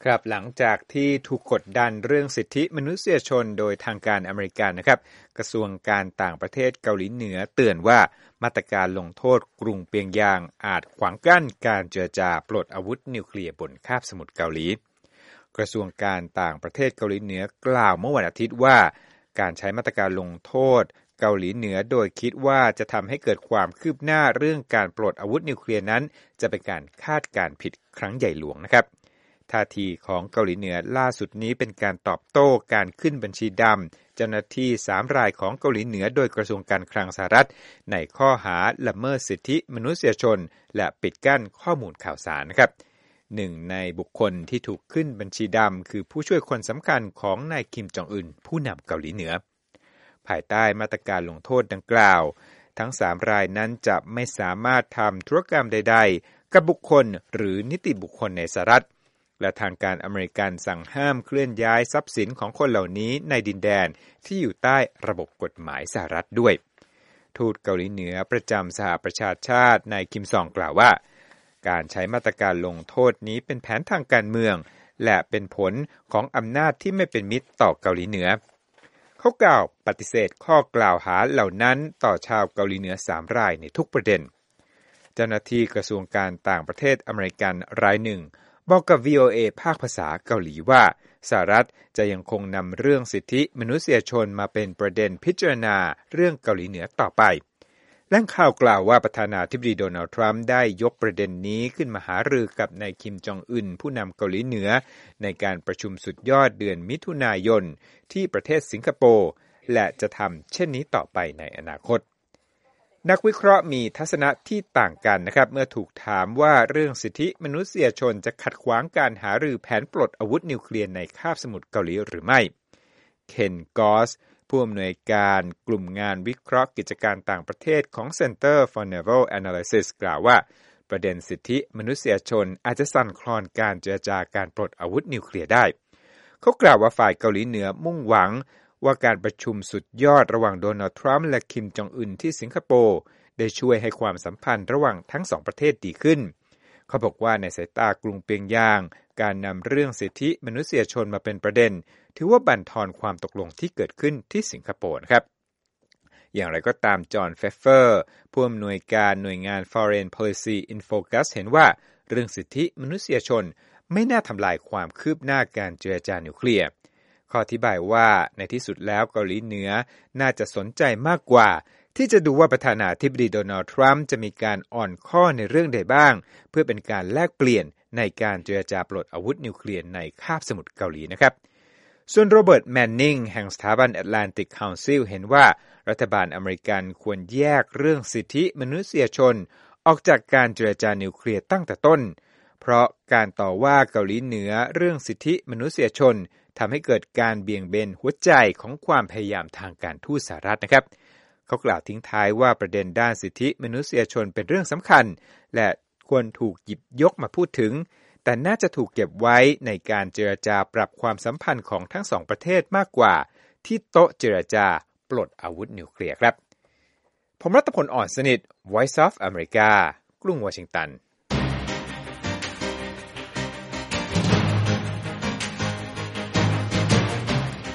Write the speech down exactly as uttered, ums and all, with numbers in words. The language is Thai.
ครับหลังจากที่ถูกกดดันเรื่องสิทธิมนุษยชนโดยทางการอเมริกันนะครับกระทรวงการต่างประเทศเกาหลีเหนือเตือนว่ามาตรการลงโทษกรุงเปียงยางอาจขวางกั้นการเจรจาปลดอาวุธนิวเคลียร์บนคาบสมุทรเกาหลีกระทรวงการต่างประเทศเกาหลีเหนือกล่าวเมื่อวันอาทิตย์ว่าการใช้มาตรการลงโทษเกาหลีเหนือโดยคิดว่าจะทำให้เกิดความคืบหน้าเรื่องการปลดอาวุธนิวเคลียร์นั้นจะเป็นการคาดการณ์ผิดครั้งใหญ่หลวงนะครับท่าทีของเกาหลีเหนือล่าสุดนี้เป็นการตอบโต้การขึ้นบัญชีดำเจ้าหน้าที่สามรายของเกาหลีเหนือโดยกระทรวงการคลังสหรัฐในข้อหาละเมิดสิทธิมนุษยชนและปิดกั้นข้อมูลข่าวสารนะครับหนึ่งในบุคคลที่ถูกขึ้นบัญชีดำคือผู้ช่วยคนสำคัญของนายคิมจองอึนผู้นำเกาหลีเหนือภายใต้มาตรการลงโทษดังกล่าวทั้งสามรายนั้นจะไม่สามารถทำธุรกรรมใดๆกับบุคคลหรือนิติบุคคลในสหรัฐและทางการอเมริกันสั่งห้ามเคลื่อนย้ายทรัพย์สินของคนเหล่านี้ในดินแดนที่อยู่ใต้ระบบกฎหมายสหรัฐด้วยทูตเกาหลีเหนือประจำสหประชาชาตินายคิมซองกล่าวว่าการใช้มาตรการลงโทษนี้เป็นแผนทางการเมืองและเป็นผลของอำนาจที่ไม่เป็นมิตรต่อเกาหลีเหนือเขากล่าวปฏิเสธข้อกล่าวหาเหล่านั้นต่อชาวเกาหลีเหนือสามรายในทุกประเด็นเจ้าหน้าที่กระทรวงการต่างประเทศอเมริกันรายหนึ่งบอกกับ วี โอ เอ ภาคภาษาเกาหลีว่าสหรัฐจะยังคงนำเรื่องสิทธิมนุษยชนมาเป็นประเด็นพิจารณาเรื่องเกาหลีเหนือต่อไปแหล่งข่าวกล่าวว่าประธานาธิบดีโดนัลด์ทรัมป์ได้ยกประเด็นนี้ขึ้นมาหารือกับนายคิมจองอึนผู้นำเกาหลีเหนือในการประชุมสุดยอดเดือนมิถุนายนที่ประเทศสิงคโปร์และจะทำเช่นนี้ต่อไปในอนาคตนักวิเคราะห์มีทัศนะที่ต่างกันนะครับเมื่อถูกถามว่าเรื่องสิทธิมนุษยชนจะขัดขวางการหารือแผนปลดอาวุธนิวเคลียร์ในคาบสมุทรเกาหลีหรือไม่เคนกอสผู้อำนวยการกลุ่มงานวิเคราะห์กิจการต่างประเทศของ Center for Naval Analysis กล่าวว่าประเด็นสิทธิมนุษยชนอาจจะสั่นคลอนการเจรจาการปลดอาวุธนิวเคลียร์ได้เขากล่าวว่าฝ่ายเกาหลีเหนือมุ่งหวังว่าการประชุมสุดยอดระหว่างโดนัลด์ทรัมป์และคิมจองอึนที่สิงคโปร์ได้ช่วยให้ความสัมพันธ์ระหว่างทั้งสองประเทศดีขึ้นเขาบอกว่าในสายตากรุงเปียงยางการนำเรื่องสิทธิมนุษยชนมาเป็นประเด็นถือว่าบั่นทอนความตกลงที่เกิดขึ้นที่สิงคโปร์นะครับอย่างไรก็ตามจอห์นเฟฟเฟอร์ผู้อำนวยการหน่วยงาน Foreign Policy in Focus เห็นว่าเรื่องสิทธิมนุษยชนไม่น่าทำลายความคืบหน้าการเจรจานิวเคลียร์ข้ออธิบายว่าในที่สุดแล้วเกาหลีเหนือน่าจะสนใจมากกว่าที่จะดูว่าประธานาธิบดีโดนัลด์ทรัมป์จะมีการอ่อนข้อในเรื่องใดบ้างเพื่อเป็นการแลกเปลี่ยนในการเจรจาปลดอาวุธนิวเคลียร์ในคาบสมุทรเกาหลีนะครับส่วนโรเบิร์ตแมนนิงแห่งสถาบัน Atlantic Council เห็นว่ารัฐบาลอเมริกันควรแยกเรื่องสิทธิมนุษยชนออกจากการเจรจานิวเคลียร์ตั้งแต่ต้นเพราะการต่อว่าเกาหลีเหนือเรื่องสิทธิมนุษยชนทำให้เกิดการเบี่ยงเบนหัวใจของความพยายามทางการทูตสหรัฐนะครับเขากล่าวทิ้งท้ายว่าประเด็นด้านสิทธิมนุษยชนเป็นเรื่องสำคัญและควรถูกหยิบยกมาพูดถึงแต่น่าจะถูกเก็บไว้ในการเจรจาปรับความสัมพันธ์ของทั้งสองประเทศมากกว่าที่โต๊ะเจรจาปลดอาวุธนิวเคลียร์ครับผมรัตพล อ่อนสนิท Voice of America กรุงวอชิงตัน